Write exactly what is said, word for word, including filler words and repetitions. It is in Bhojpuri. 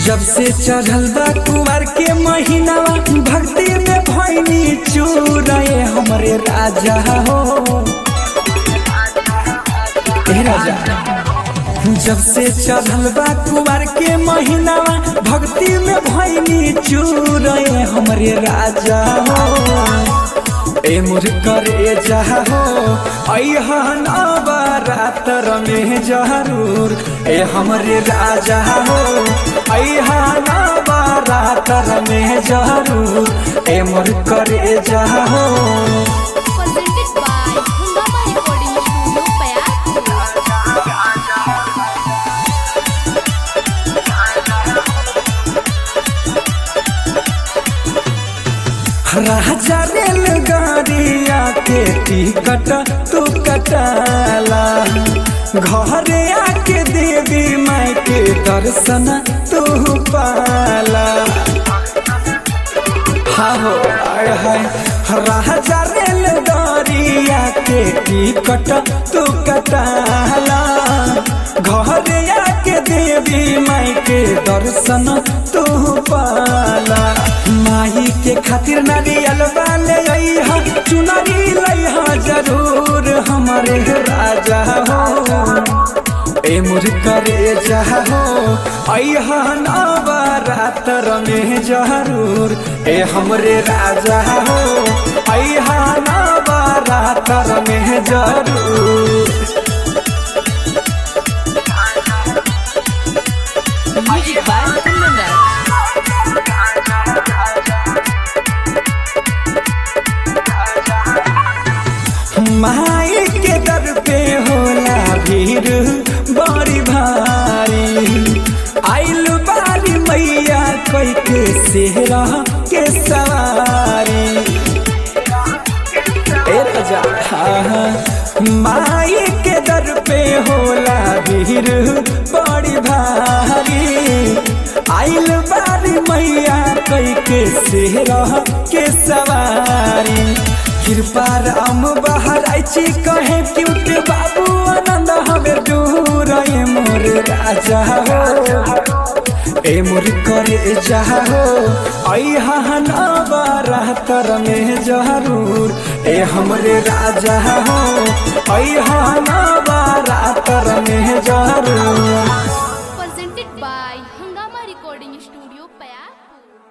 जब से चढ़ल बा कुमार के महीना भक्ति में भैनी चूरे हमरे राजा हो ए राजा। जब से चढ़ल बा कुमार के महीना भक्ति में भैनी चूरे हमरे राजा हो ए मोर करे जहा हो अहन बारातर में जरूर ए हमरे राजा हो अहन बारातर में जरूर ए मोर करे जहा हो। Presented by Hungama Recording Studio, राजा रेलगाड़िया के टिकट तू कटाला घरे आके देवी माई के दर्शन तू पाला। हाँ हो हाय राजा रेलगाड़िया के टिकट तू कटाला घरे आके देवी माई के दर्शन तू पाला। माई के खातिर नारियल वाले अइहा चुनरी लइहा जरूर हमारे राजा हो ए मोर करे जहा हो अइहा नवरात्र में जरूर ए हमरे राजा हो अइहा नवरात्र में जरूर। Music by माई के दर पे होला भीड़ बड़ी भारी आइल बारी मैया कोई के सेहरा के सवारी ए राजा माई के दर पे होला भीड़ बड़ी भारी आइल बारी मैया कोई के सेहरा के सवारी। कृपा राम बाहर आइची कहे क्यूट बाबू आनंद हमें दूर ए मोर राजा हो ए मोर करे जहा हो अइहा नवरात्र में जरूर ए हमरे राजा हो अइहा नवरात्र में जरूर।